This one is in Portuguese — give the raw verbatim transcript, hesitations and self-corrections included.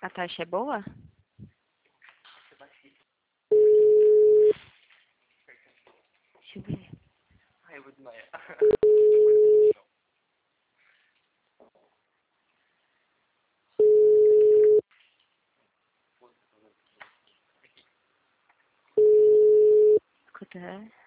A taxa é boa? Deixa eu ver. Ai, eu vou desmaiar. Escuta.